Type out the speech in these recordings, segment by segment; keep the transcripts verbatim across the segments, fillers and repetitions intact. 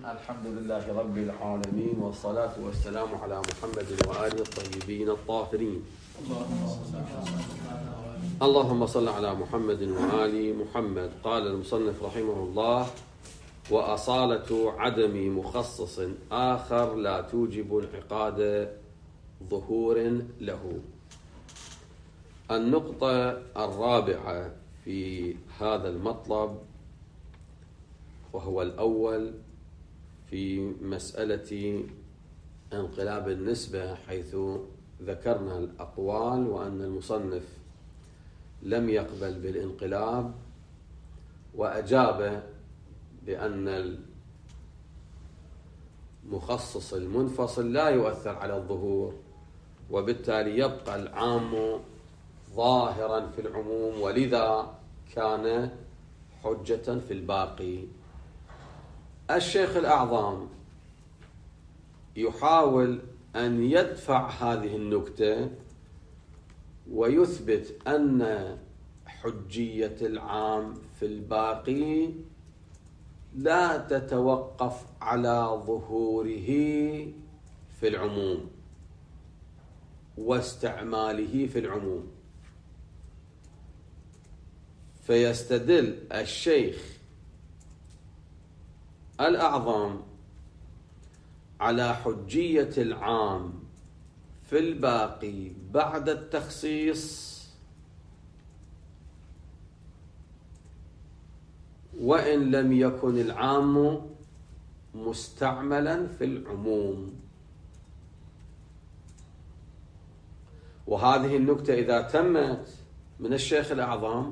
الحمد لله رب العالمين، والصلاة والسلام على محمد وآله الطيبين الطاهرين. اللهم صل على محمد وآل محمد. قال المصنف رحمه الله: وأصالة عدم مخصص آخر لا توجب انعقاد ظهور له. النقطة الرابعة في هذا المطلب، وهو الأول في مسألة انقلاب النسبة، حيث ذكرنا الأقوال وأن المصنف لم يقبل بالانقلاب، وأجاب بأن المخصص المنفصل لا يؤثر على الظهور، وبالتالي يبقى العام ظاهرا في العموم، ولذا كان حجة في الباقي. الشيخ الأعظم يحاول أن يدفع هذه النكتة ويثبت أن حجية العام في الباقي لا تتوقف على ظهوره في العموم واستعماله في العموم. فيستدل الشيخ الأعظم على حجية العام في الباقي بعد التخصيص، وإن لم يكن العام مستعملا في العموم. وهذه النكتة إذا تمت من الشيخ الأعظم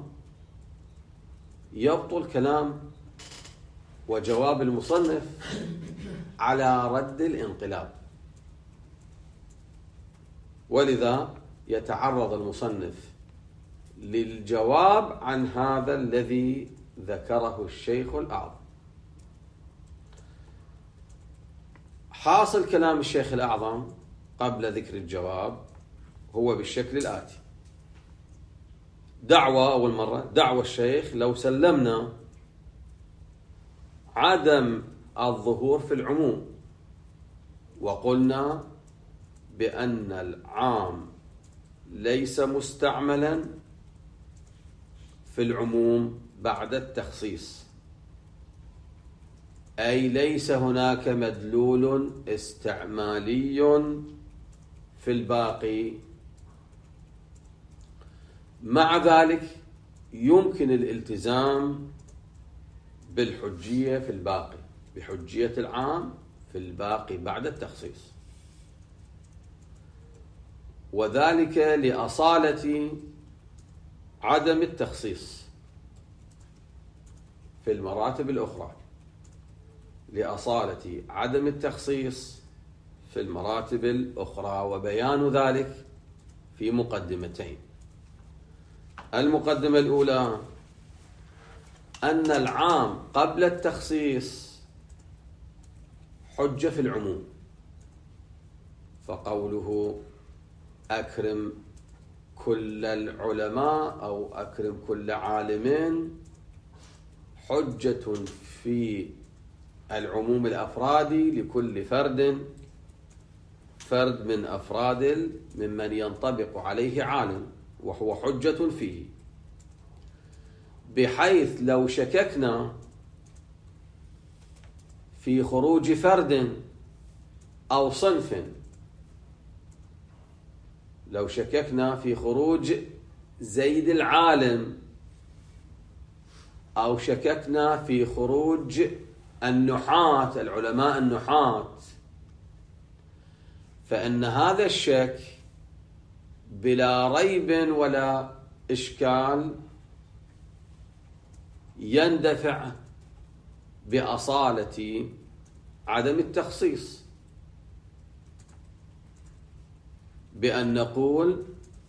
يبطل كلام وجواب المصنف على رد الانقلاب، ولذا يتعرض المصنف للجواب عن هذا الذي ذكره الشيخ الأعظم. حاصل كلام الشيخ الأعظم قبل ذكر الجواب هو بالشكل الآتي: دعوة أول مرة دعوة الشيخ لو سلمنا عدم الظهور في العموم وقلنا بأن العام ليس مستعملا في العموم بعد التخصيص، أي ليس هناك مدلول استعمالي في الباقي، مع ذلك يمكن الالتزام بالحجية في الباقي، بحجية العام في الباقي بعد التخصيص، وذلك لأصالة عدم التخصيص في المراتب الأخرى، لأصالة عدم التخصيص في المراتب الأخرى، وبيان ذلك في مقدمتين. المقدمة الأولى أن العام قبل التخصيص حجة في العموم، فقوله أكرم كل العلماء أو أكرم كل عالم حجة في العموم الأفرادي لكل فرد فرد من أفراد ممن ينطبق عليه عالم، وهو حجة فيه، بحيث لو شككنا في خروج فرد أو صنف، لو شككنا في خروج زيد العالم، أو شككنا في خروج النحاة العلماء النحاة، فإن هذا الشك بلا ريب ولا إشكال يندفع بأصالة عدم التخصيص، بأن نقول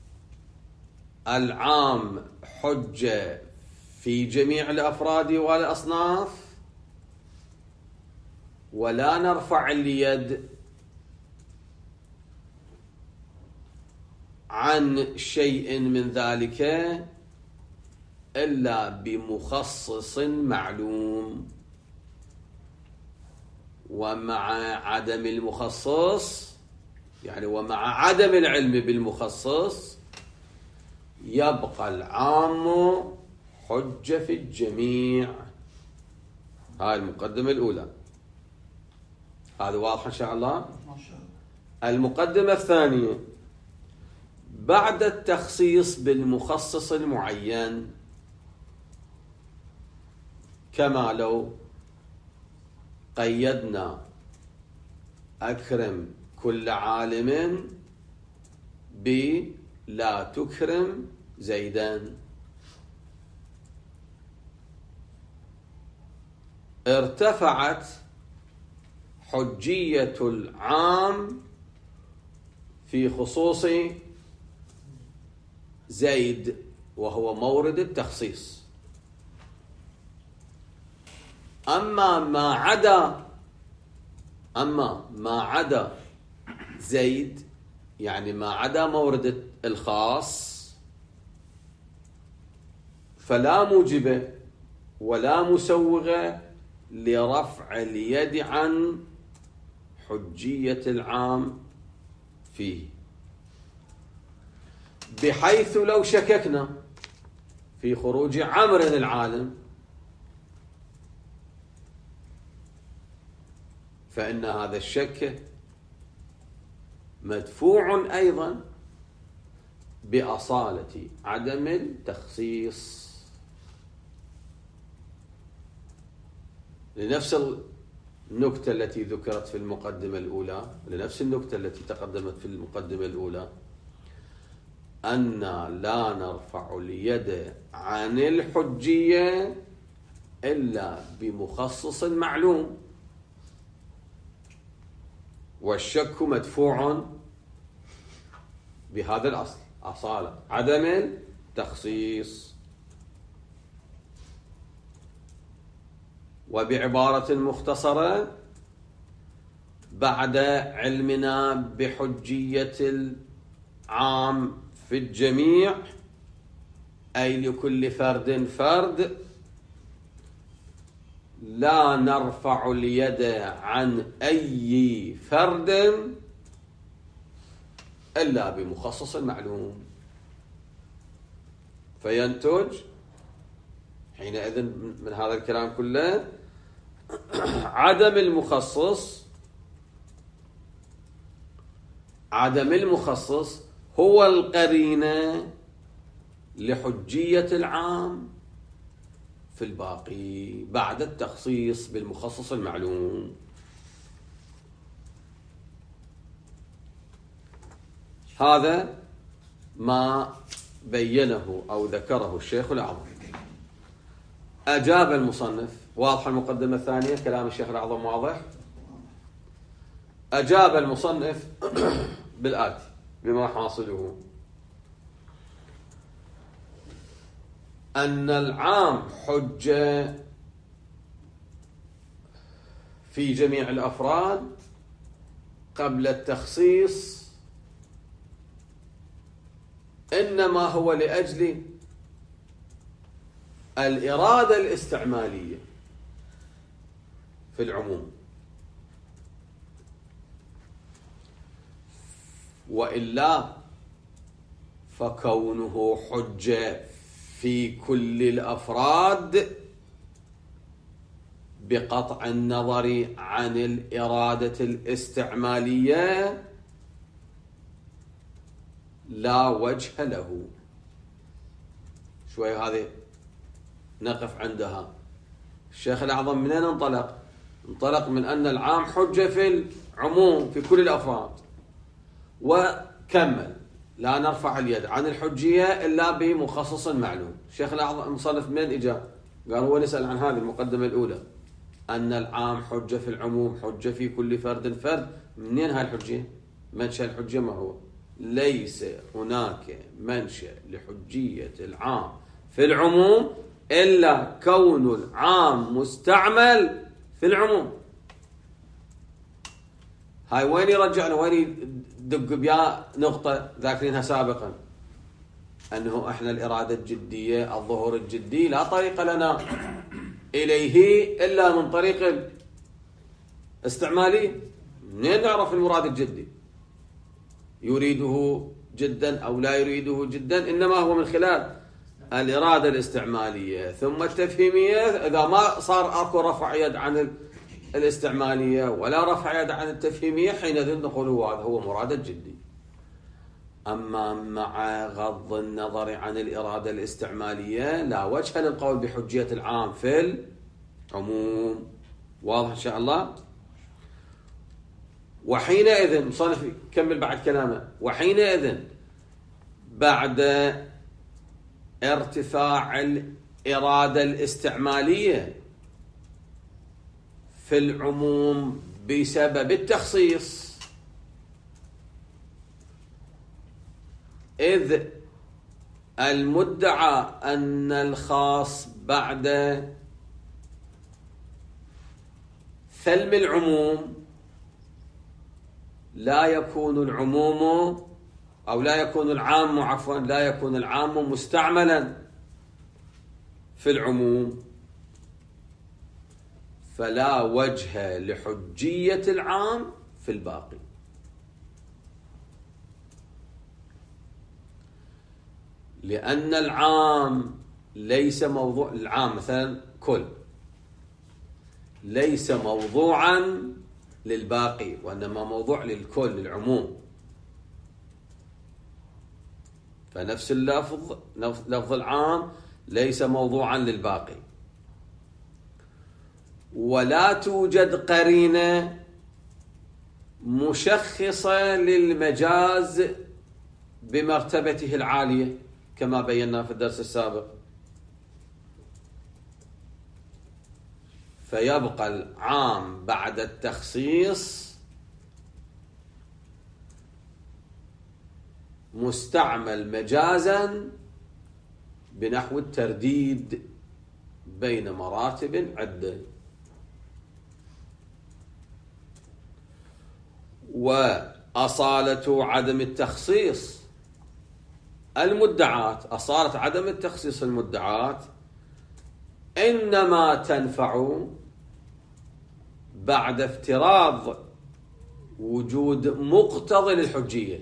العام حجة في جميع الأفراد والأصناف، ولا نرفع اليد عن شيء من ذلك إلا بمخصص معلوم. ومع عدم المخصص، يعني ومع عدم العلم بالمخصص، يبقى العام حجة في الجميع. هاي المقدمة الأولى، هذا واضح إن شاء الله. المقدمة الثانية: بعد التخصيص بالمخصص المعين، كما لو قيدنا أكرم كل عالم بلا تكرم زيدا، ارتفعت حجية العام في خصوص زيد وهو مورد التخصيص. أما ما عدا أما ما عدا زيد، يعني ما عدا مورد الخاص، فلا موجب ولا مسوغ لرفع اليد عن حجية العام فيه، بحيث لو شككنا في خروج عمرو العالم فإن هذا الشك مدفوع أيضا بأصالة عدم التخصيص، لنفس النكتة التي ذكرت في المقدمة الأولى، لنفس النكتة التي تقدمت في المقدمة الأولى، أن لا نرفع اليد عن الحجية إلا بمخصص معلوم، والشك مدفوع بهذا الأصل، أصالة عدم التخصيص. وبعبارة مختصرة: بعد علمنا بحجية العام في الجميع، أي لكل فرد فرد، لا نرفع اليد عن أي فرد إلا بمخصص معلوم. فينتج حينئذ من هذا الكلام كله عدم المخصص عدم المخصص هو القرينة لحجية العام في الباقي بعد التخصيص بالمخصص المعلوم. هذا ما بينه أو ذكره الشيخ الأعظم. أجاب المصنف. واضح المقدمة الثانية؟ كلام الشيخ الأعظم واضح. أجاب المصنف بالآتي بما حاصله: أن العام حجة في جميع الأفراد قبل التخصيص، إنما هو لأجل الإرادة الاستعمالية في العموم، وإلا فكونه حجة في كل الأفراد بقطع النظر عن الإرادة الاستعمالية لا وجه له. شوي هذه نقف عندها. الشيخ الأعظم منين انطلق؟ انطلق من أن العام حجة في العموم في كل الأفراد، وكمل: لا نرفع اليد عن الحجية إلا بمخصص معلوم. الشيخ الأعظم المصنف من إجا؟ قال هو نسأل عن هذه المقدمة الأولى، أن العام حجة في العموم، حجة في كل فرد فرد. منين هاي الحجية؟ منشأ الحجية ما هو؟ ليس هناك منشأ لحجية العام في العموم إلا كون العام مستعمل في العموم. هاي وين يرجعنا؟ وين يدق بيا نقطة ذاكرينها سابقا، أنه إحنا الإرادة الجدية، الظهور الجدي لا طريق لنا إليه إلا من طريق استعمالي، منين نعرف المراد الجدي؟ يريده جدا أو لا يريده جدا، إنما هو من خلال الإرادة الاستعمالية ثم التفهيمية. إذا ما صار أكو رفع يد عن الاستعمالية ولا رفع يد عن التفهيمية، حينئذ نقول هو هذا هو مراد الجدي. أما مع غض النظر عن الإرادة الاستعمالية لا وجه للقول بحجية العام في العموم. واضح إن شاء الله؟ وحينئذ مصنف كمل بعد كلامه، وحينئذ بعد ارتفاع الإرادة الاستعمالية في العموم بسبب التخصيص، إذ المدعى أن الخاص بعد ثلم العموم لا يكون العموم أو لا يكون العام عفوا لا يكون العام مستعملا في العموم، فلا وجه لحجية العام في الباقي. لأن العام ليس موضوع، العام مثلا كل ليس موضوعا للباقي وإنما موضوع للكل للعموم. فنفس اللفظ لفظ العام ليس موضوعا للباقي، ولا توجد قرينة مشخصة للمجاز بمرتبته العالية كما بينا في الدرس السابق، فيبقى العام بعد التخصيص مستعمل مجازا بنحو الترديد بين مراتب عدة. وأصالة عدم التخصيص المدعات، أصالة عدم التخصيص المدعات إنما تنفع بعد افتراض وجود مقتضي للحجية.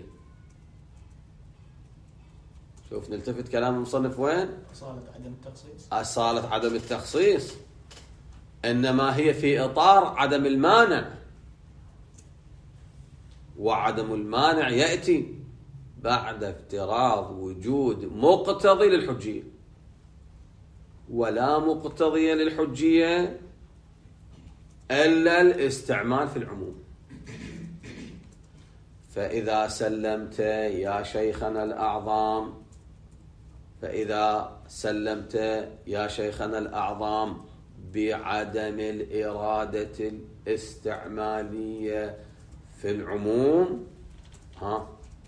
شوف نلتفت كلام المصنف وين؟ أصالة عدم التخصيص. أصالة عدم التخصيص إنما هي في إطار عدم المانع، وعدم المانع يأتي بعد افتراض وجود مقتضي للحجية، ولا مقتضي للحجية إلا الاستعمال في العموم. فإذا سلمت يا شيخنا الأعظام فإذا سلمت يا شيخنا الأعظام بعدم الإرادة الاستعمالية في العموم، ها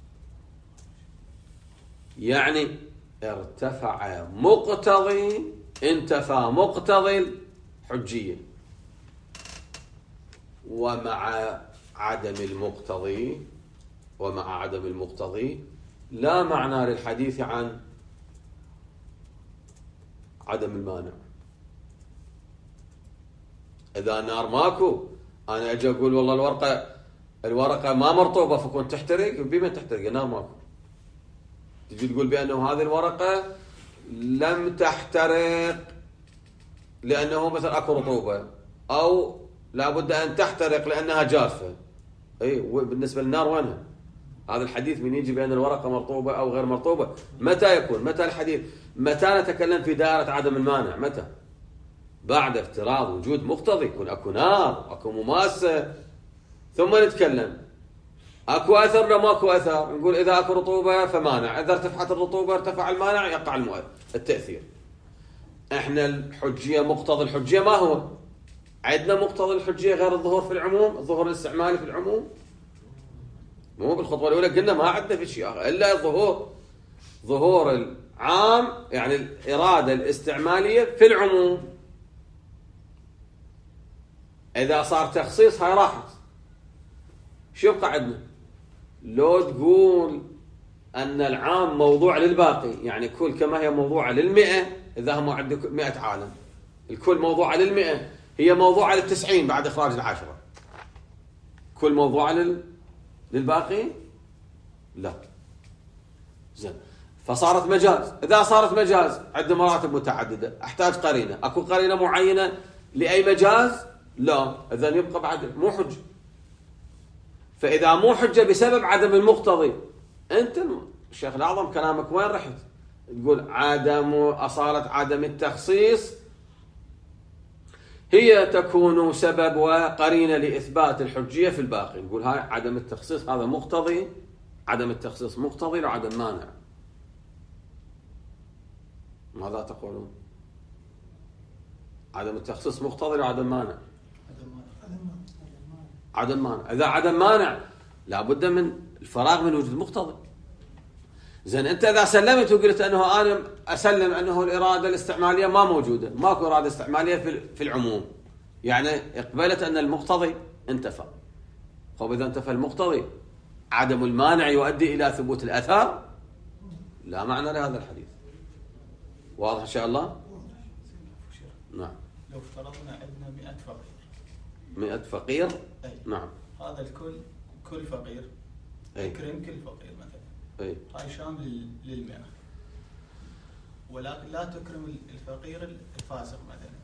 يعني ارتفع مقتضي انتفى مقتضي الحجية. ومع عدم المقتضي ومع عدم المقتضي لا معنى للحديث عن عدم المانع. إذا النار ماكو، أنا أجي أقول والله الورقة الورقة ما مرطوبة فكون تحترق، بما تحترق النار ماكو. تجي تقول بأنه هذه الورقة لم تحترق لأنه مثلا أكو رطوبة، أو لابد أن تحترق لأنها جافة. أي بالنسبة للنار وينها؟ هذا الحديث من يجي بأن الورقة مرطوبة أو غير مرطوبة متى يكون؟ متى الحديث؟ متى نتكلم في دائرة عدم المانع؟ متى؟ بعد افتراض وجود مقتضي، يكون أكو نار أكو مماسة، ثم نتكلم أكو أثر لا ماكو أثر، نقول إذا أكو رطوبة فمانع، إذا ارتفعت الرطوبة ارتفع المانع يقع التأثير. إحنا الحجية مقتضى الحجية ما هو؟ عندنا مقتضى الحجية غير الظهور في العموم، الظهور الاستعمالي في العموم. مو بالخطوة الأولى قلنا ما عندنا في شيء إلا الظهور، ظهور العام يعني الإرادة الاستعمالية في العموم. إذا صار تخصيص هاي راحت، شو يبقى عندنا؟ لو تقول أن العام موضوع للباقي، يعني كل كما هي موضوعة للمئة، إذا هم عندك مئة عالم الكل موضوعة للمئة، هي موضوعة للتسعين بعد إخراج العشرة. كل موضوع لل... للباقي؟ لا. زين، فصارت مجاز. إذا صارت مجاز عندنا مراتب متعددة، أحتاج قرينة. أكو قرينة معينة لأي مجاز؟ لا. إذن يبقى بعد مو حجة. فإذا مو حجة بسبب عدم المقتضي، أنت الشيخ الأعظم كلامك وين رحت؟ تقول عدم أصالة عدم التخصيص هي تكون سبب وقرينة لإثبات الحجية في الباقي. نقول هاي عدم التخصيص هذا مقتضي، عدم التخصيص مقتضي لعدم مانع. ماذا تقولون؟ عدم التخصيص مقتضي لعدم مانع. عدم مانع. إذا عدم مانع لابد من الفراغ من وجود مقتضي. زين، أنت إذا سلمت وقلت أنه أنا أسلم أنه الإرادة الاستعمالية ما موجودة، ماكو إرادة استعمالية في العموم، يعني اقبلت أن المقتضي انتفى. طيب إذا انتفى المقتضي عدم المانع يؤدي إلى ثبوت الأثر؟ لا معنى لهذا الحديث. واضح إن شاء الله؟ نعم. لو افترضنا عندنا مئة فقير. مئة فقير؟ أي. نعم. هذا الكل كل فقير. أي. تكرم كل فقير مثلا. أي. هاي شامل للمئة. ولكن لا تكرم الفقير الفاسق مثلا.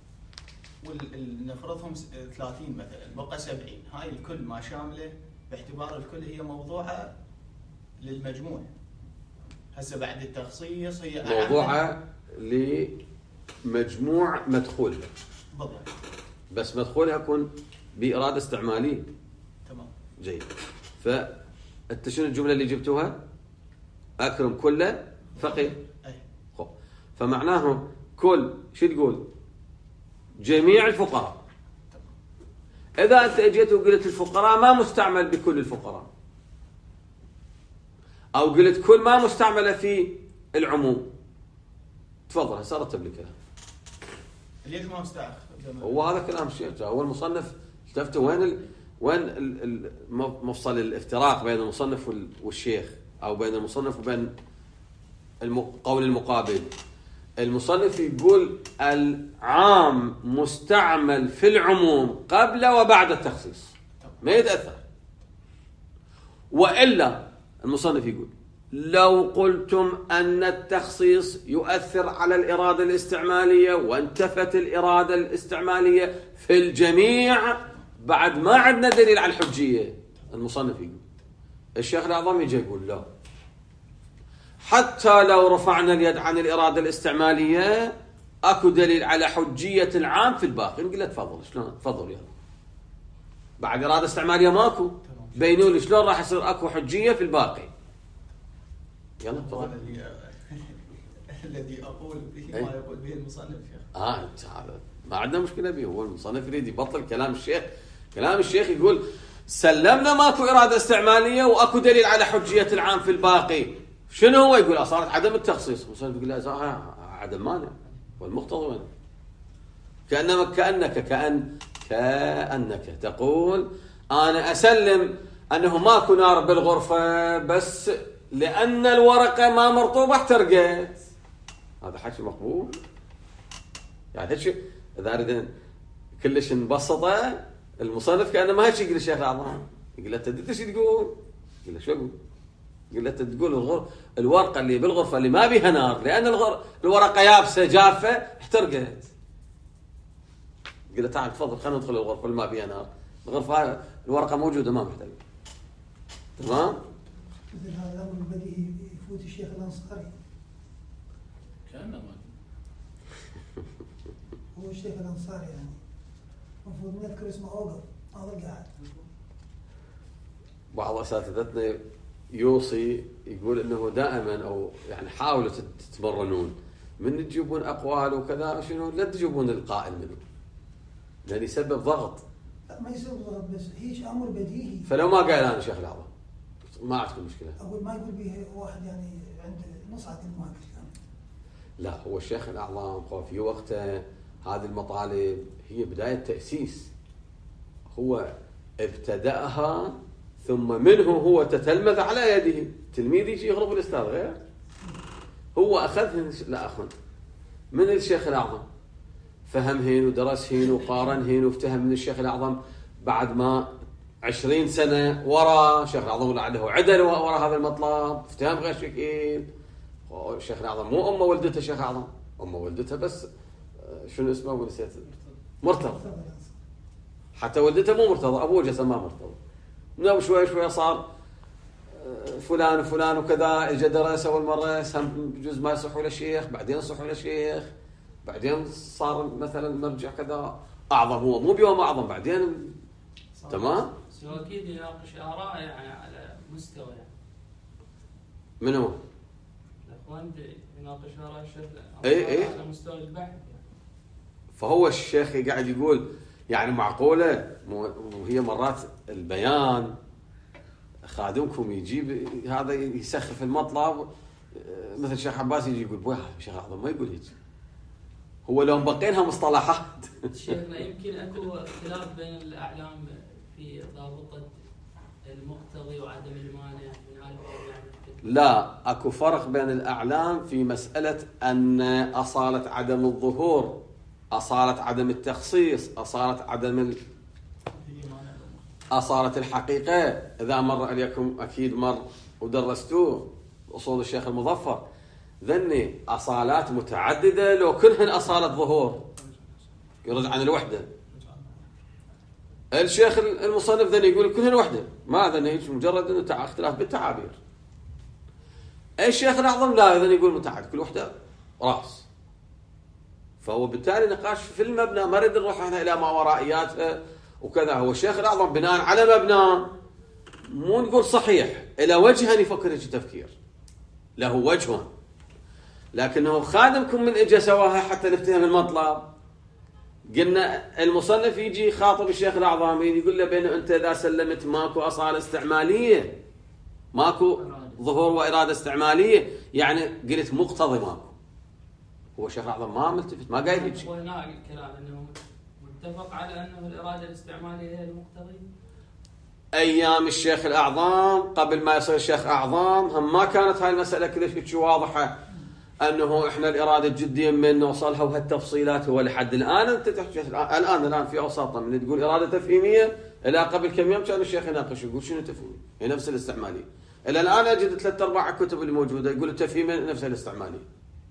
ونفرضهم ثلاثين مثلا، بقى سبعين. هاي الكل ما شامله باعتبار الكل هي موضوعة للمجموع. هسه بعد التخصيص هي موضوعة لمجموع مدخولها. بالضبط. بس مدخولها يكون بإرادة استعمالية. تمام. جيد. فأنت شنو الجملة اللي جبتوها؟ أكرم كل فقير. أي. خب. فمعناه كل شو تقول؟ جميع الفقراء. تمام. إذا أنت اجيت وقلت الفقراء ما مستعمل بكل الفقراء، أو قلت كل ما مستعملة في العموم، تفضل هسه رتب لي كلام. ليش ما مستعمل؟ هو هذا كلام الشيخ. هو المصنف التفته وين ال... وين ال... مفصل الافتراق بين المصنف والشيخ، أو بين المصنف وبين الم... قول المقابل. المصنف يقول العام مستعمل في العموم قبل وبعد التخصيص، ما يتأثر. وإلا المصنف يقول لو قلتم أن التخصيص يؤثر على الإرادة الاستعمالية وانتفت الإرادة الاستعمالية في الجميع، بعد ما عندنا دليل على الحجية. المصنف يقول الشيخ الأعظم يجي يقول لا، حتى لو رفعنا اليد عن الإرادة الاستعمالية أكو دليل على حجية العام في الباقي. نقول له تفضل. شلون تفضل؟ يلا بعد إرادة استعمالية ماكو، بينوا لي شلون راح يصير أكو حجية في الباقي. يلا تفضل. الذي أقول به ما يقول به المصنف. آه هذا ما عندنا مشكلة به. هو المصنف يريد يبطل كلام الشيخ. كلام الشيخ يقول سلمنا ماكو إرادة استعمالية وأكو دليل على حجية العام في الباقي. شنو هو؟ يقول صارت عدم التخصيص. المصنف يقول لا، عدم مانع والمقتضى وين؟ كأنك كأنك كأن كأنك تقول أنا أسلم أنه ماكو نار بالغرفة بس لأن الورقة ما مرطوبة احترقت. هذا حكي مقبول؟ يعني هالشيء إذا أريد كلش نبسطه، المصنف كأنه ما هالشيء يقول الشيخ الأعظم. يقول له تدري ايش تقول؟ يقول له شو أقول؟ يقول له تقول الغر... الورقة اللي بالغرفة اللي ما بيها نار لأن الغر... الورقة يابسة جافة احترقت. يقول له تعال تفضل خلينا ندخل الغرفة اللي ما بيها نار. الغرفة الورقة موجودة ما محتاجة. تمام؟ مثل هذا الأمر البديهي يفوت الشيخ الأنصاري. كأنه ما هو الشيخ الأنصاري يعني المفروض نذكر اسمه أوقف هذا قاعد. بعض أساتذتنا يوصي يقول إنه دائما أو يعني حاولوا تتمرنون من تجيبون أقوال وكذا شنو لا تجيبون القائل منه لأن يسبب ضغط. لا ما يسبب ضغط بس هيش أمر بديهي. فلو ما قال أنا شيخ الأعظم ما عندكم مشكلة. أقول ما يقول به واحد يعني عنده نصعة المهاجر. لا هو الشيخ الأعظم في وقته هذه المطالب هي بداية تأسيس، هو ابتدأها ثم منه هو تتلمذ على يده. تلميذ يجي يغرب الأستاذ غير، هو أخذ لا أخذ من الشيخ الأعظم، فهم هين ودرس هين وقارن هين وافتهم من الشيخ الأعظم. بعد ما عشرين سنة ورا الشيخ الأعظم عنده عدل ورا هذا المطلب، افتهم غير شكل. الشيخ الأعظم مو أمه ولدته شيخ أعظم، أمه ولدته بس شنو اسمه ونسيت، مرتضى. حتى ولدته مو مرتضى، أبوه جا سماه مرتضى. من شوي شوي صار فلان وفلان وكذا، اجى درس اول مره هم جزء ما يصحوا للشيخ، بعدين يصحوا للشيخ، بعدين صار مثلا مرجع كذا اعظم، هو مو بيوم اعظم بعدين. تمام. سو اكيد يناقش اراء يعني على مستوى يعني. من هو؟ الاخوان يناقش اراء الشيخ اي اي على مستوى البحث يعني. فهو الشيخ قاعد يقول يعني معقوله، وهي مرات البيان خادمكم يجيب هذا يسخف المطلب، مثل الشيخ عباس يجي يقول بويا الشيخ الأعظم ما يقول هيك، هو لو مبقينها مصطلحات. شيخنا يمكن اكو اختلاف بين الاعلام في ضابطه المقتضي وعدم المانع من هذا يعني. لا، اكو فرق بين الاعلام في مساله ان اصاله عدم الظهور، اصاله عدم التخصيص، اصاله عدم ال... أصالة الحقيقة. إذا مر عليكم أكيد مر ودرستوه أصول الشيخ المظفر، ذني أصالات متعددة لو كلهن أصالة ظهور يرجع عن الوحدة. الشيخ المصنف ذني يقول كلهن وحدة، ما ذني مجرد أنه اختلاف بالتعابير. الشيخ الأعظم لا، ذني يقول متعدد، كل وحدة رأس. فهو بالتالي نقاش في المبنى، ما نريد نروح احنا إلى ما ورائياتها وكذا. هو الشيخ الأعظم بناء على مبنى، مو نقول صحيح، إلى وجه أن يفكر هيك تفكير، له وجه، لكنه خادمكم من إجا سواها حتى نفتهم المطلب. قلنا المصنف يجي يخاطب الشيخ الأعظم يقول له بأنه أنت إذا سلمت ماكو أصالة استعمالية، ماكو ظهور وإرادة استعمالية، يعني قلت مقتضي ماكو. هو الشيخ الأعظم ما ملتفت، ما قايل هيك. وهنا الكلام أنه متفق على أنه الإرادة الاستعمالية هي المقتضي. أيام الشيخ الأعظم قبل ما يصير الشيخ أعظم هم ما كانت هاي المسألة كلش واضحة، أنه إحنا الإرادة الجدية من نوصلها وهالتفصيلات. هو لحد الآن أنت تحكي الآن الآن في أوساطنا من تقول إرادة تفهيمية، إلى قبل كم يوم كان الشيخ يناقش يقول شنو تفهيمية، هي نفس الاستعمالية. إلى الآن أجد ثلاث أرباع الكتب اللي موجودة يقول التفهيمية نفس الاستعمالية.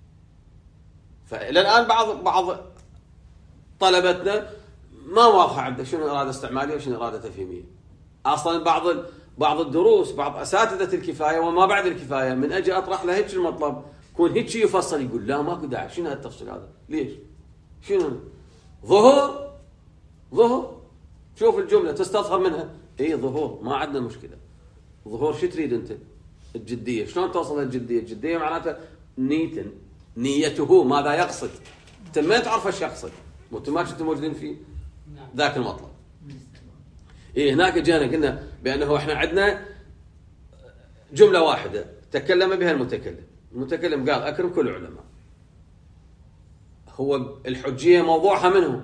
فإلى الآن بعض بعض طلبتنا ما واضحة عنده شنو إرادة استعمالية وشنو إرادة تفهيمية. أصلا بعض بعض الدروس بعض أساتذة الكفاية وما بعد الكفاية من أجي أطرح له هيك المطلب كون هيك يفصل يقول لا ماكو داعي، شنو هالتفصيل هذا؟ ليش؟ شنو؟ ظهور ظهور شوف الجملة تستظهر منها إيه ظهور، ما عندنا مشكلة. ظهور شو تريد أنت؟ الجدية، شلون توصل للجدية؟ الجدية معناتها نية، نيته ماذا يقصد؟ أنت ما تعرف ايش يقصد، وأنتم ما كنتم موجودين في ذاك المطلب. إيه هناك جانا قلنا بأنه إحنا عندنا جملة واحدة تكلم بها المتكلم، المتكلم قال أكرم كل العلماء. هو الحجية موضوعها منه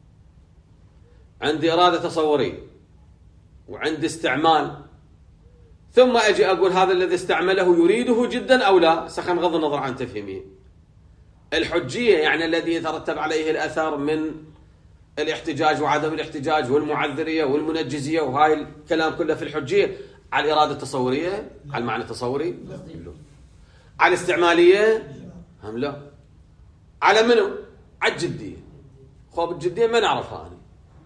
عندي إرادة تصورية وعندي استعمال، ثم أجي أقول هذا الذي استعمله يريده جدا أو لا، سخن غض النظر عن تفهيمه. الحجية يعني الذي يترتب عليه الأثر من الاحتجاج وعدم الاحتجاج والمعذرية والمنجزية وهاي الكلام كله في الحجية. على الإرادة التصورية، على المعنى التصوري لا. على الاستعمالية هم لا. على منو؟ على الجدية. خوب الجدية ما نعرفها أنا.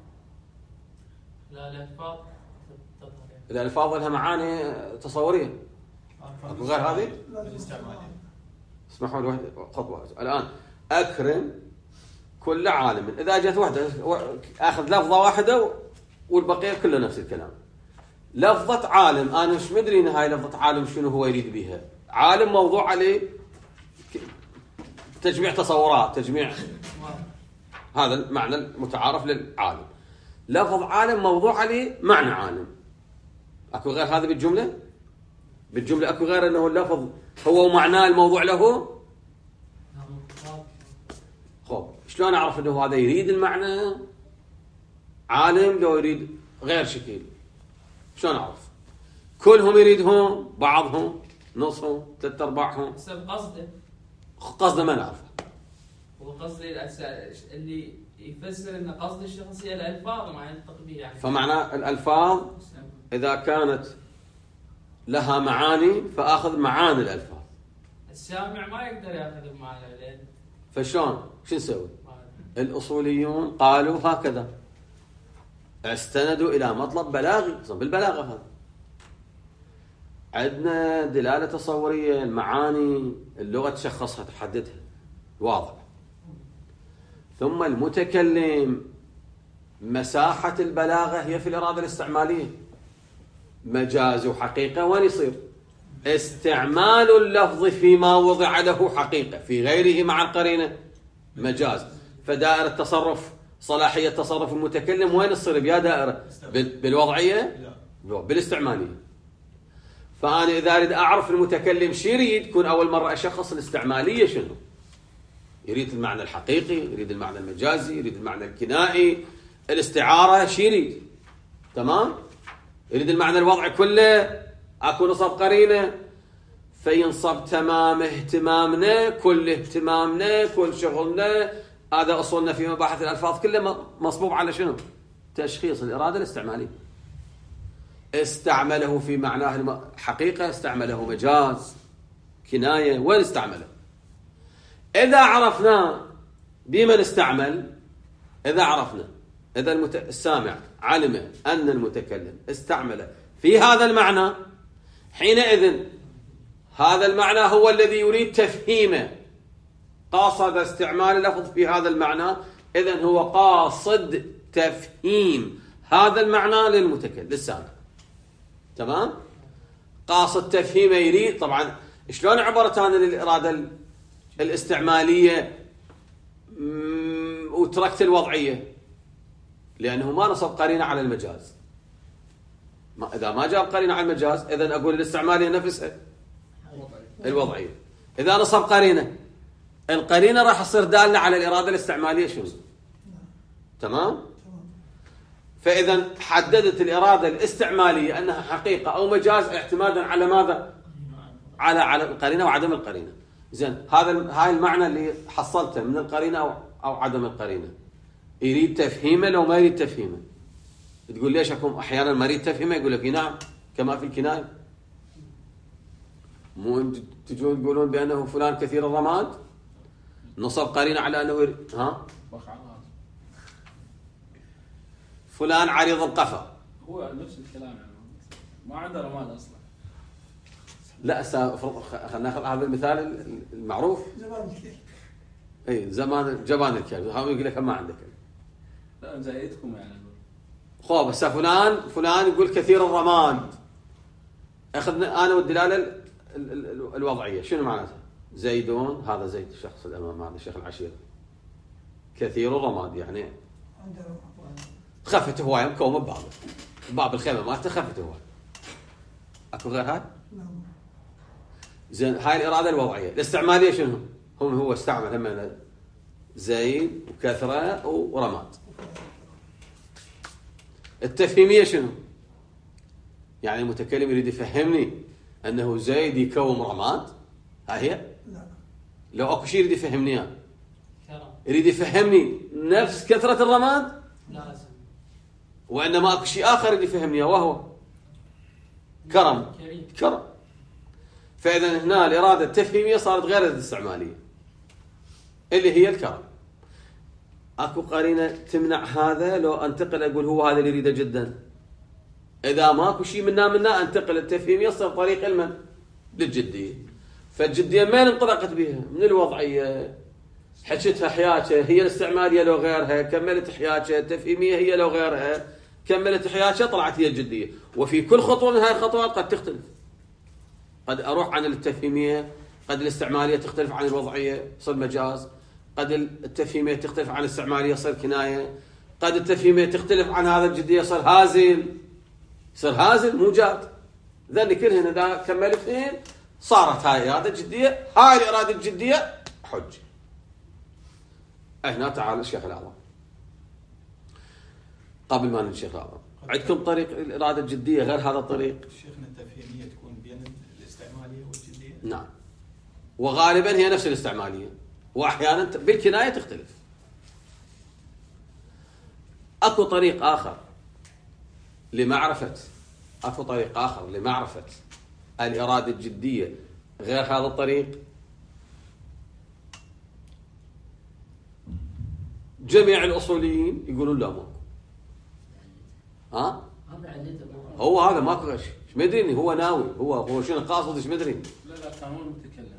لا الألفاظ الألفاظ لها معاني تصورية أكو غير هذه؟ اسمحوا لي واحد خطوة الآن. أكرم كل عالم، إذا جت واحدة أخذ لفظة واحدة والبقية كله نفس الكلام. لفظة عالم أنا مش مدري إن هاي لفظة عالم شنو هو يريد بها. عالم موضوع عليه تجميع تصورات، تجميع هذا المعنى المتعارف للعالم. لفظ عالم موضوع عليه معنى عالم. أكو غير هذا بالجملة؟ بالجملة أكو غير أنه اللفظ هو معناه الموضوع له؟ خب شلون أعرف أنه هذا يريد المعنى عالم لو يريد غير شكل؟ شلون أعرف؟ كلهم يريدهم، بعضهم، نصهم، ثلاث أرباعهم، حسب قصده. قصده ما نعرفه. هو قصدي اللي يفسر ان قصد الشخص هي الالفاظ وما ينطق به يعني. فمعنى الالفاظ اذا كانت لها معاني فاخذ معاني الالفاظ. السامع ما يقدر ياخذ بمعنى لين. فشلون؟ شو نسوي؟ الاصوليون قالوا هكذا، استندوا الى مطلب بلاغي، بالبلاغه هذا. عندنا دلاله تصوريه، المعاني اللغه تشخصها تحددها واضح. ثم المتكلم مساحه البلاغه هي في الاراده الاستعماليه، مجاز وحقيقه. وين يصير؟ استعمال اللفظ فيما وضع له حقيقه، في غيره مع القرينه مجاز. فدائره تصرف صلاحيه تصرف المتكلم وين تصير؟ بيا دائره بالوضعيه بالاستعماليه. فانا اذا اريد اعرف المتكلم شو يريد، يكون اول مره اشخص الاستعماليه شنو. يريد المعنى الحقيقي، يريد المعنى المجازي، يريد المعنى الكنائي، الاستعاره شو يريد؟ تمام؟ يريد المعنى الوضعي كله، اكو نصب قرينه فينصب تمام اهتمامنا، كل اهتمامنا، كل شغلنا، هذا اصولنا في مباحث الالفاظ كله مصبوب على شنو؟ تشخيص الاراده الاستعماليه. استعمله في معناه حقيقه، استعمله مجاز، كنايه، وين استعمله؟ اذا عرفنا بمن استعمل، اذا عرفنا اذا المت... السامع علم ان المتكلم استعمل في هذا المعنى، حينئذ هذا المعنى هو الذي يريد تفهيمه، قاصد استعمال اللفظ في هذا المعنى، إذن هو قاصد تفهيم هذا المعنى للمتكلم للسامع. تمام؟ قاصد تفهيمه يريد. طبعا شلون عبرت عن الإرادة الاستعمالية وتركت الوضعية؟ لأنه ما نصب قرينة على المجاز. ما إذا ما جاب قرينة على المجاز، إذن أقول الاستعمالية نفسها الوضعية. إذا نصب قرينة، القرينة راح تصير دالة على الإرادة الاستعمالية شنو؟ تمام؟ فإذا حددت الإرادة الاستعمالية أنها حقيقة أو مجاز اعتمادا على ماذا؟ على على القرينة وعدم القرينة. زين، هذا هاي المعنى اللي حصلته من القرينة أو أو عدم القرينة. يريد تفهيمه لو ما يريد تفهيمه. تقول ليش أكون أحيانا ما يريد تفهيمه؟ يقول لك نعم كما في الكناية. مو تجون تقولون بأنه فلان كثير الرماد، نصب قرينة على أنه يريد. ها؟ فلان عريض القفا، هو نفس الكلام يعني ما عنده رماد اصلا. لا افرض خلينا ناخذ هذا المثال المعروف. زمان الكلب. اي زمان جبان الكلب، هو يقول لك ما عنده كلب. لا زايدكم يعني. خو بس فلان فلان يقول كثير الرماد. اخذنا انا والدلاله الوضعيه، شنو معناتها؟ زيدون، هذا زيد الشخص الامام، هذا الشيخ العشيرة. كثير الرماد يعني عنده رماد. خفت هوايه مكومه ببابه، باب الخيمه مالته خفت هوايه. اكو غير هاي؟ نعم. زين، هاي الاراده الوضعيه. الاستعماليه شنو؟ هم هو استعمل هم زيد وكثره ورماد. التفهيميه شنو؟ يعني المتكلم يريد يفهمني انه زيد يكوم رماد. ها هي؟ لا. لو اكو شيء يريد يفهمني اياه، كرم. يريد يفهمني نفس كثره الرماد، لازم. وانما اكو شيء اخر يريد يفهمني اياه وهو كرم. كريم. كرم. فاذا هنا الاراده التفهيميه صارت غير الاستعماليه اللي هي الكرم. اكو قرينه تمنع هذا، لو انتقل اقول هو هذا اللي يريده جدا. اذا ماكو شيء منا منا انتقل التفهيميه يصير طريق المن للجديه. فالجديه ما انطلقت بها من الوضعيه، حكيتها حياكه هي الاستعماليه لو غيرها، كملت حياكه التفهيميه هي لو غيرها، كملت حياكه طلعت هي الجديه. وفي كل خطوه من هذه الخطوات قد تختلف، قد اروح عن التفهيميه، قد الاستعماليه تختلف عن الوضعيه يصير مجاز، قد التفهيميه تختلف عن الاستعماليه يصير كنايه، قد التفهيميه تختلف عن هذا الجديه يصير هازل، يصير هازل مو جاد. ذلك كلهن اذا كملت اثنين صارت هاي الاراده الجديه، هاي الاراده الجديه حجه. هنا تعال الشيخ الاعظم. قبل ما نجي الشيخ الاعظم، عندكم طريق الاراده الجديه غير هذا الطريق؟ شيخنا التفهيميه تكون بين الاستعماليه والجديه؟ نعم، وغالبا هي نفس الاستعماليه، واحيانا بالكنايه تختلف. اكو طريق اخر لمعرفه اكو طريق اخر لمعرفه الاراده الجديه غير هذا الطريق. جميع الاصوليين يقولون لا ماكو. ها هو هذا ماكو غش، ايش مدري هو ناوي، هو هو شنو قاصد، ايش مدري. لا لا كان هو المتكلم.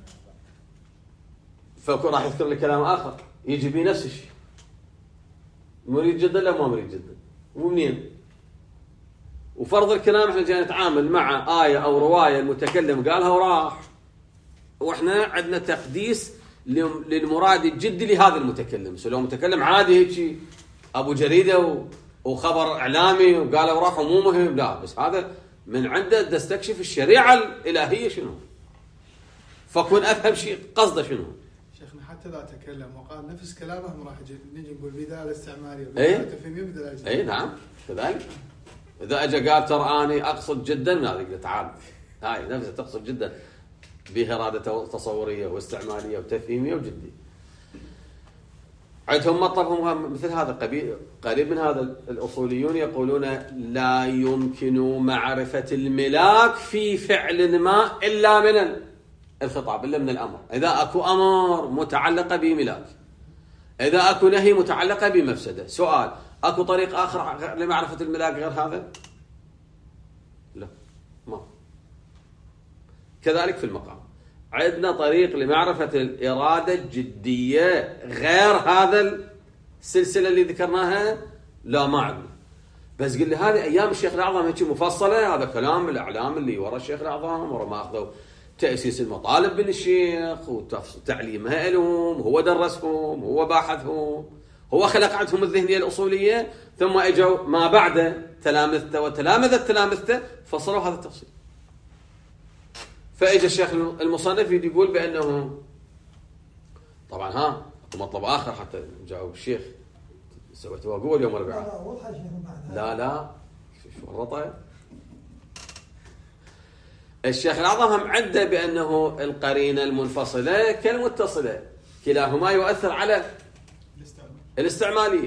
فراح يذكر لي كلام اخر يجي به نفس الشيء. مريد جدا لا ما مريد جدا، ومنين؟ وفرض الكلام احنا جاي نتعامل مع آية أو رواية المتكلم قالها وراح، واحنا عندنا تقديس للمراد الجدي لهذا المتكلم. سو لو متكلم عادي هيك أبو جريدة وخبر إعلامي وقال وراح ومو مهم، لا بس هذا من عنده تستكشف الشريعة الإلهية شنو، فكون أفهم شيء قصده شنو. شيخنا حتى إذا تكلم وقال نفس كلامهم راح نجي نقول بداية الاستعمارية ايه تفهمي بداية اي نعم كذلك. إذا أجا قال ترى أنا أقصد جدا من هذا تعال هاي نفسها تقصد جدا بها إرادة تصورية واستعمالية وتفهيمية وجدية. عندهم مطلبهم مثل هذا قبيل قريب من هذا. الأصوليون يقولون لا يمكن معرفة الملاك في فعل ما إلا من الخطاب، إلا من الأمر. إذا أكو أمر متعلقة بملاك، إذا أكو نهي متعلقة بمفسدة. سؤال، أكو طريق آخر لمعرفة الملاك غير هذا؟ لا ما. كذلك في المقام عندنا طريق لمعرفة الإرادة الجدية غير هذا السلسلة اللي ذكرناها؟ لا ما عندنا. بس قل لي هذه أيام الشيخ الأعظم هيك مفصلة، هذا كلام الأعلام اللي ورا الشيخ الأعظم، ورا ما أخذوا تأسيس المطالب من الشيخ وتعليمها لهم، هو درسهم، هو باحثهم، هو خلق عندهم الذهنية الأصولية، ثم اجوا ما بعد تلامذته وتلامذة تلامذته فصلوا هذا التفصيل. فاجى الشيخ المصنف يقول بأنه طبعا ها مطلب آخر حتى جاوب الشيخ سويت واقول يوم الأربعاء. لا لا شو ورطه الشيخ الأعظم هم عنده بأنه القرينة المنفصلة كالمتصلة كلاهما يؤثر على الاستعمالية.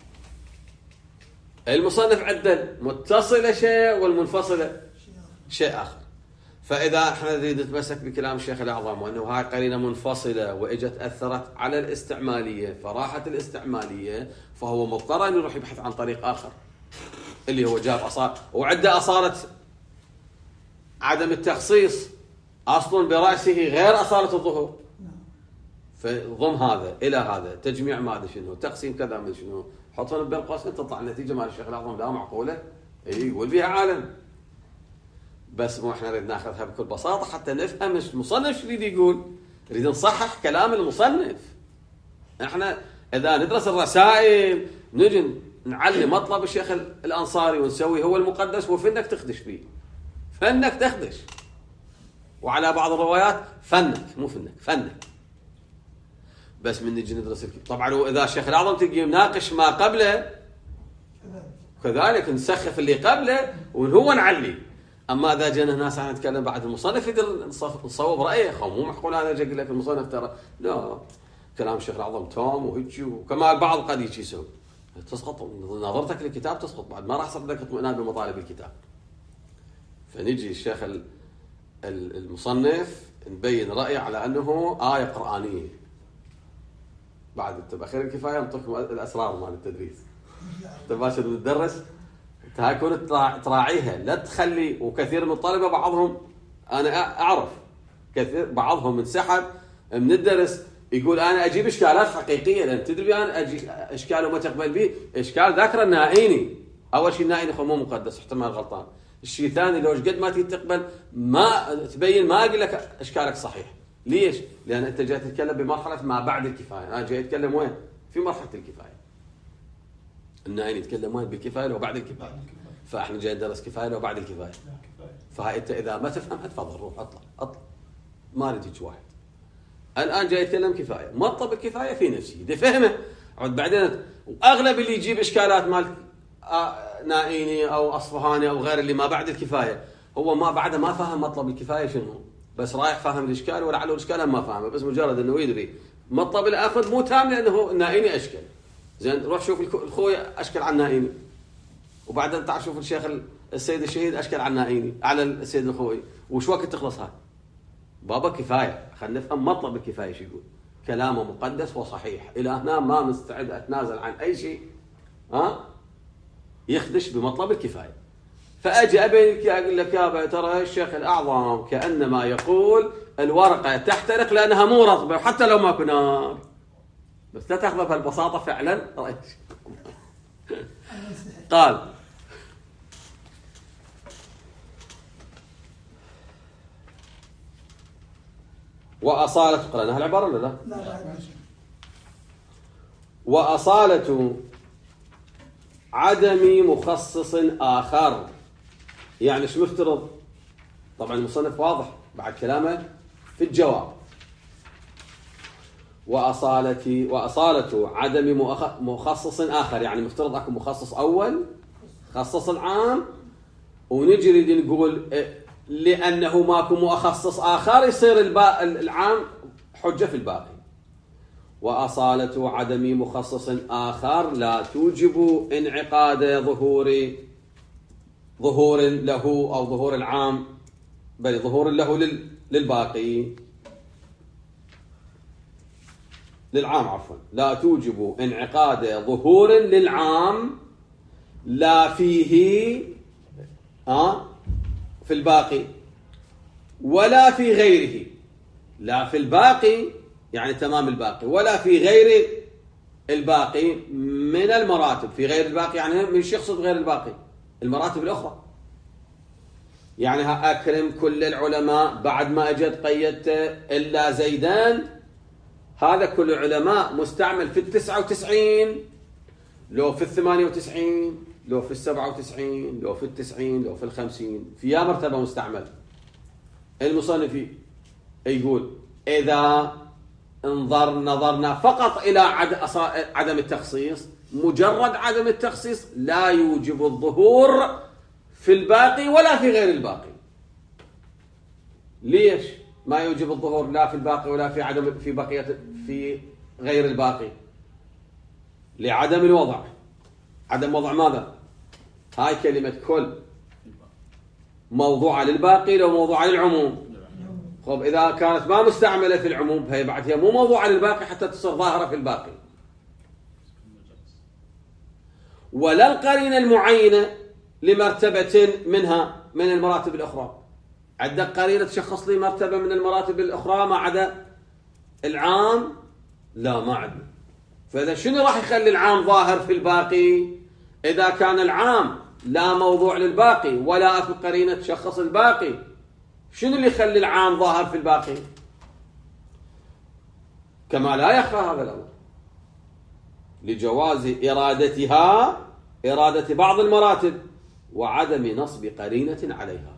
المصنف عنده متصلة شيء والمنفصلة شيء آخر. فإذا احنا نريد نتمسك بكلام الشيخ الأعظم وأنه هاي قرينة منفصلة وإجت أثرت على الاستعمالية فراحت الاستعمالية، فهو مضطر أن يروح يبحث عن طريق آخر اللي هو جاب أصالة، وعنده أصالة عدم التخصيص أصل برأسه غير أصالة الظهور. فضم هذا إلى هذا تجميع ما أدري شنو تقسيم كذا من شنو حطهم بين قوسين تطلع النتيجة مال الشيخ الأعظم لا معقولة. إيه يقول بها عالم، بس مو احنا نريد ناخذها بكل بساطة حتى نفهم المصنف شو يريد يقول. نريد نصحح كلام المصنف. احنا إذا ندرس الرسائل نجي نعلم مطلب الشيخ الأنصاري ونسوي هو المقدس وفنك تخدش فيه، فنك تخدش، وعلى بعض الروايات فنك مو فنك فنك. بس من نجي ندرس الكتاب طبعا، واذا الشيخ الأعظم تجي نناقش ما قبله كذلك نسخف اللي قبله وهو نعلي. اما اذا جينا ناس نتكلم بعد المصنف يقدر نصوب رايه، خو مو معقول انا اجي اقول لك المصنف ترى لا كلام الشيخ الأعظم تام وهيك، وكما البعض قد يجي يسوي تسقط نظرتك للكتاب تسقط بعد ما راح يصير لك اطمئنان بمطالب الكتاب. فنجي الشيخ المصنف نبين رأيه على أنه آية قرآنية. بعد التبخير الكفاية نطلق الأسرار مال التدريس تباشر تدرس تكون تراعيها لا تخلي. وكثير من الطلبة بعضهم أنا أعرف كثير بعضهم انسحب من الدرس يقول أنا أجيب إشكالات حقيقية، لأن تدري أنا أجي إشكال وما تقبل به إشكال ذاكرة النائيني. أول شيء النائيني خو مو مقدس احتمال غلطان. الشيء الثاني لو قد ما تتقبل ما تبين ما أقول لك إشكالك صحيح. ليش؟ لأن أنت جاي تتكلم بمرحلة ما بعد الكفاية. أنا جاي أتكلم وين؟ في مرحلة الكفاية. النائين يتكلم وين؟ بالكفاية لو بعد الكفاية. فإحنا جاي ندرس كفاية لو بعد الكفاية. فأنت إذا ما تفهم تفضل روح أطلع أطلع ما أريد هيك واحد. الآن جاي يتكلم كفاية مطلب الكفاية في نفسي إذا فهمه عود بعدين. وأغلب اللي يجيب إشكالات مال نائيني أو أصفهاني أو غير اللي ما بعد الكفاية هو ما بعده ما فهم مطلب الكفاية شنو، بس رايح فاهم الإشكال ولعله الإشكال ما فاهمه، بس مجرد أنه يدري مطلب الآخر مو تام لأنه نائيني أشكال. زين روح شوف الخ- الخوي اشكل على النائيني، وبعدين تعال شوف الشيخ ال- السيد الشهيد اشكل على النائيني على السيد الخوي، وش وقت تخلص هاي؟ بابا كفايه، خلينا نفهم مطلب الكفايه شو يقول. كلامه مقدس وصحيح، الى هنا ما مستعد اتنازل عن اي شيء ها يخدش بمطلب الكفايه. فاجي ابي اقول لك يا ترى الشيخ الاعظم كانما يقول الورقه تحترق لانها مو رطبه حتى لو ماكو نار، بس لا تاخذها بهالبساطه فعلا. قال وأصالة، قرأناها العبارة ولا لا؟ لا لا وأصالة عدم مخصص آخر، يعني شو مفترض؟ طبعا المصنف واضح بعد كلامه في الجواب. وأصالة وأصالة عدم مؤخ- مخصص آخر، يعني مفترض أكو مخصص أول خصص العام، ونجري نقول إيه، لأنه ماكو مخصص آخر يصير البا- العام حجة في الباقي. وأصالة عدم مخصص آخر لا توجب انعقاد ظهور ظهور له أو ظهور العام، بل ظهور له لل- للباقي للعام عفوا لا توجب انعقاد ظهور للعام لا فيه آه في الباقي ولا في غيره، لا في الباقي يعني تمام الباقي ولا في غير الباقي من المراتب. في غير الباقي يعني من يقصد غير الباقي المراتب الأخرى، يعني أكرم كل العلماء بعد ما أجد قيدته إلا زيدان، هذا كل العلماء مستعمل في التسعة وتسعين لو في الثمانية وتسعين لو في السبعة وتسعين لو في التسعين لو في الخمسين، في يا مرتبة مستعمل. المصنف يقول إذا انظر نظرنا فقط إلى عدم التخصيص، مجرد عدم التخصيص لا يوجب الظهور في الباقي ولا في غير الباقي. ليش ما يوجب الظهور لا في الباقي ولا في عدم في بقية في غير الباقي؟ لعدم الوضع. عدم وضع ماذا؟ هاي كلمة كل موضوعة للباقي لو موضوعة للعموم. خب إذا كانت ما مستعملة في العموم فهي بعد هي مو موضوعة للباقي حتى تصير ظاهرة في الباقي. ولا القرينة المعينة لمرتبة منها من المراتب الأخرى. عندك قرينة تشخص لي مرتبة من المراتب الأخرى ما عدا العام؟ لا ما عندنا. فإذا شنو راح يخلي العام ظاهر في الباقي؟ إذا كان العام لا موضوع للباقي ولا أكو قرينة تشخص الباقي، شنو اللي يخلي العام ظاهر في الباقي؟ كما لا يخفى هذا الأمر لجواز إرادتها إرادة بعض المراتب وعدم نصب قرينة عليها.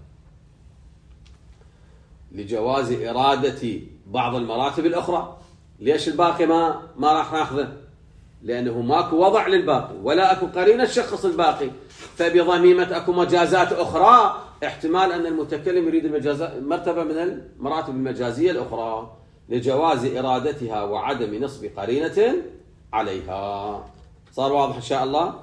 لجواز إرادة بعض المراتب الأخرى. ليش الباقي ما ما راح ناخذه؟ لأنه ماكو وضع للباقي ولا أكو قرينة تشخص الباقي، فبضميمة أكو مجازات أخرى احتمال أن المتكلم يريد المجازات مرتبة من المراتب المجازية الأخرى لجواز إرادتها وعدم نصب قرينة عليها. صار واضح إن شاء الله؟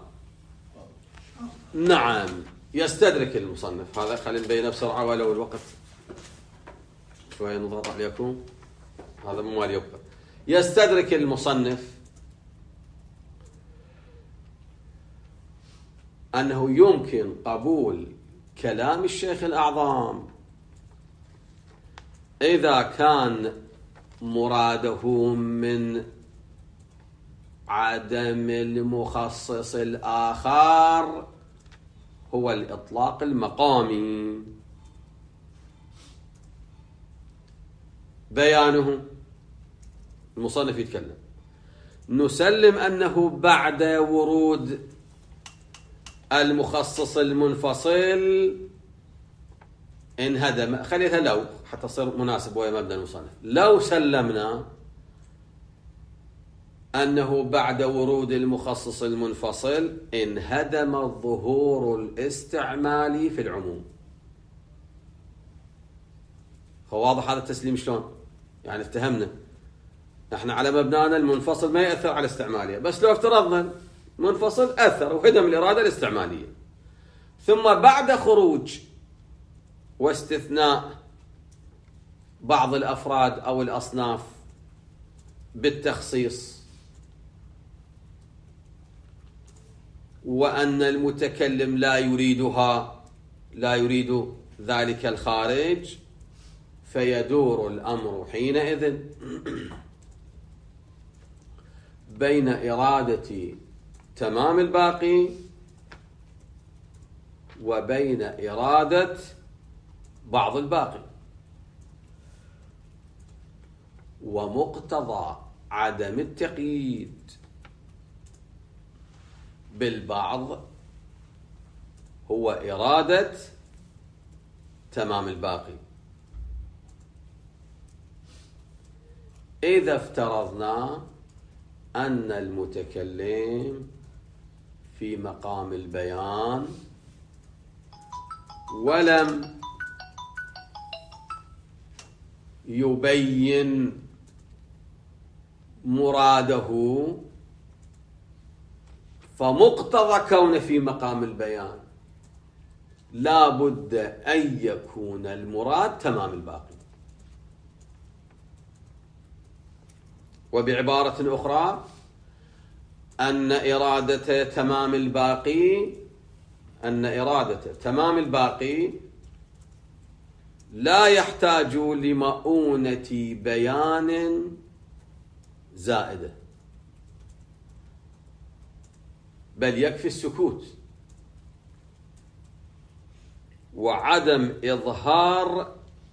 نعم. يستدرك المصنف هذا، خلينا نبينه بسرعة ولو الوقت شوية نضغط عليكم، هذا مو مال يبقى. يستدرك المصنف أنه يمكن قبول كلام الشيخ الأعظم إذا كان مراده من عدم المخصص الآخر هو الإطلاق المقامي. بيانه المصنف يتكلم نسلم أنه بعد ورود المخصص المنفصل انهدم. خليتها لو حتى تصير مناسب ويا مبنى المصنف. لو سلمنا أنه بعد ورود المخصص المنفصل انهدم الظهور الاستعمالي في العموم. هو واضح هذا التسليم شلون؟ يعني افتهمنا احنا على مبنانا المنفصل ما يأثر على الاستعمالية، بس لو افترضنا منفصل أثر وهدم الإرادة الاستعمالية، ثم بعد خروج واستثناء بعض الأفراد أو الأصناف بالتخصيص، وأن المتكلم لا يريدها لا يريد ذلك الخارج، فيدور الأمر حينئذ بين إرادة تمام الباقي وبين إرادة بعض الباقي. ومقتضى عدم التقييد بالبعض هو إرادة تمام الباقي. إذا افترضنا أن المتكلم في مقام البيان ولم يبين مراده، فمقتضى كونه في مقام البيان لا بد أن يكون المراد تمام الباقي. وبعبارة أخرى أن إرادة تمام الباقي أن إرادة تمام الباقي لا يحتاج لمؤونة بيان زائدة، بل يكفي السكوت وعدم إظهار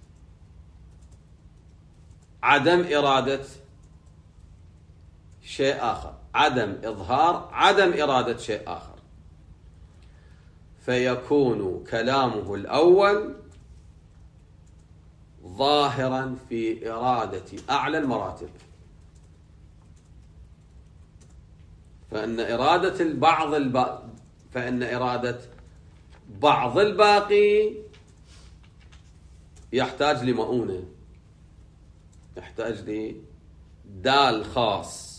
عدم إرادة شيء آخر، عدم إظهار عدم إرادة شيء آخر، فيكون كلامه الأول ظاهرا في إرادة أعلى المراتب. فإن إرادة البعض الب... فإن إرادة بعض الباقي يحتاج لمؤونة، يحتاج لدال خاص،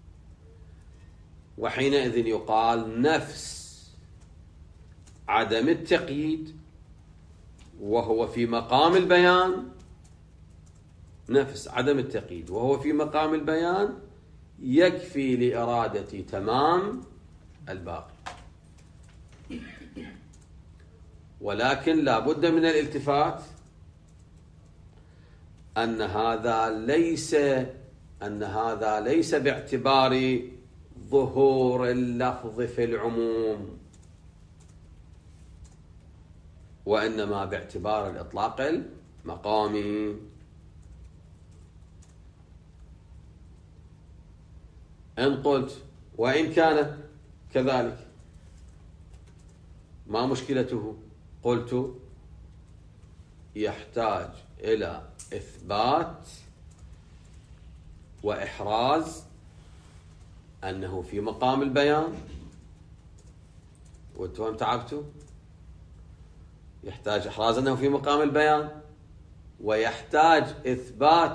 وحينئذ يقال نفس عدم التقييد وهو في مقام البيان، نفس عدم التقييد وهو في مقام البيان يكفي لإرادة تمام الباقي. ولكن لا بد من الالتفات أن هذا ليس أن هذا ليس باعتبار ظهور اللفظ في العموم، وإنما باعتبار الإطلاق المقامي. إن قلت وإن كان كذلك ما مشكلته؟ قلت يحتاج إلى إثبات وإحراز أنه في مقام البيان، وانتم تعبتوا، يحتاج إحراز أنه في مقام البيان، ويحتاج إثبات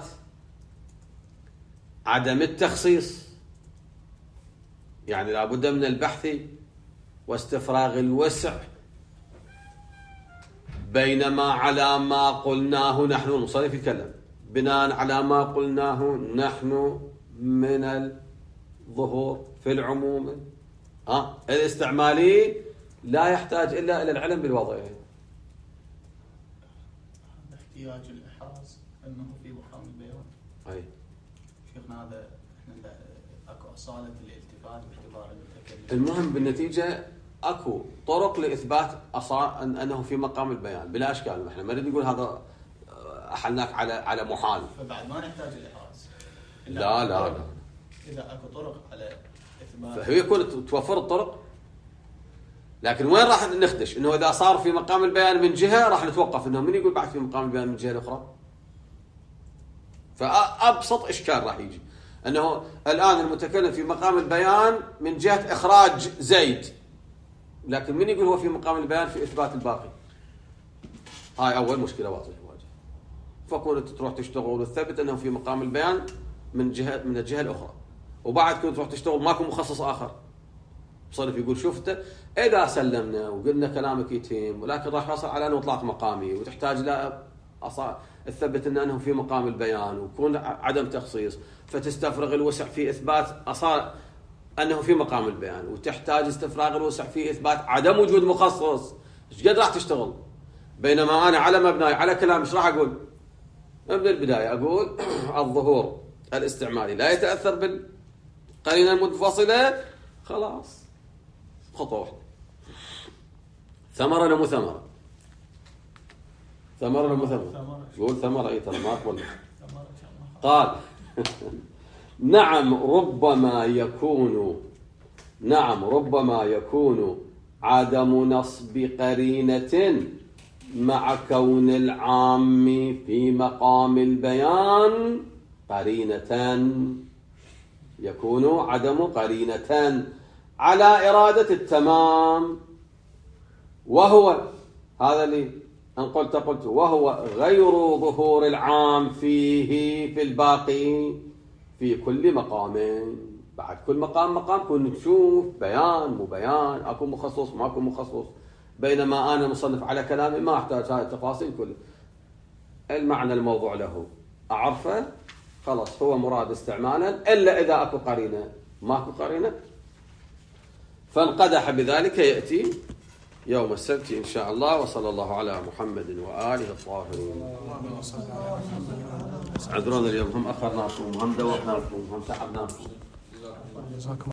عدم التخصيص، يعني لا بد من البحث واستفراغ الوسع بينما على ما قلناه نحن، المصنف يتكلم بناء على ما قلناه نحن من الظهور في العموم أه؟ الاستعمالي لا يحتاج إلا إلى العلم بالوضع. احتياج الإحراز أنه في مقام البيان. أي شيخنا هذا احنا اكو أصالة الالتفات باعتبار المتكلم. المهم بالنتيجة اكو طرق لاثبات أصا... أن انه في مقام البيان بلا اشكال. احنا ما نريد نقول هذا احلناك على على محال، فبعد ما نحتاج الاحراز. لا لا لا اذا اكو طرق على اثبات، فهي يكون توفر الطرق، لكن وين راح نخدش؟ انه اذا صار في مقام البيان من جهه راح نتوقف، انه من يقول بعد في مقام البيان من جهه الاخرى؟ فابسط اشكال راح يجي انه الان المتكلم في مقام البيان من جهه اخراج زيد، لكن من يقول هو في مقام البيان في اثبات الباقي؟ هاي اول مشكله واضحه واجهه. فكون تروح تشتغل وتثبت انه في مقام البيان من جهه من الجهه الاخرى، وبعد كنت تروح تشتغل ماكو مخصص اخر. مصنف يقول شفت اذا سلمنا وقلنا كلامك يتم، ولكن راح يصل على انه اطلاق مقامي وتحتاج لا تثبت ان انه في مقام البيان ويكون عدم تخصيص، فتستفرغ الوسع في اثبات اصال انه في مقام البيان، وتحتاج استفراغ الوسع في اثبات عدم وجود مخصص. ايش قد راح تشتغل؟ بينما انا على مبناي على كلام ايش راح اقول؟ من البدايه اقول الظهور الاستعمالي لا يتاثر بالقرينه المنفصله، خلاص خطوه واحده. ثمره ولا مو ثمره؟ ثمره ولا مو ثمره؟ قول ثمره. اي ترى ما اقول. قال نعم ربما يكون نعم ربما يكون عدم نصب قرينة مع كون العام في مقام البيان قرينة يكون عدم قرينة على إرادة التمام، وهو هذا اللي أن قلت قلت وهو غير ظهور العام فيه في الباقي في كل مقام. بعد كل مقام مقام كنا نشوف بيان مو بيان، اكو مخصص ماكو مخصص، بينما انا مصنف على كلامي ما احتاج هاي التفاصيل كلها. المعنى الموضوع له اعرفه خلاص هو مراد استعمالا، الا اذا اكو قرينه. ماكو قرينه فانقدح بذلك ياتي يوم السبت ان شاء الله. وصلى الله على محمد واله الطاهرين. اعذرونا اليوم هم اخرناكم هم دوخناكم هم تعبناكم.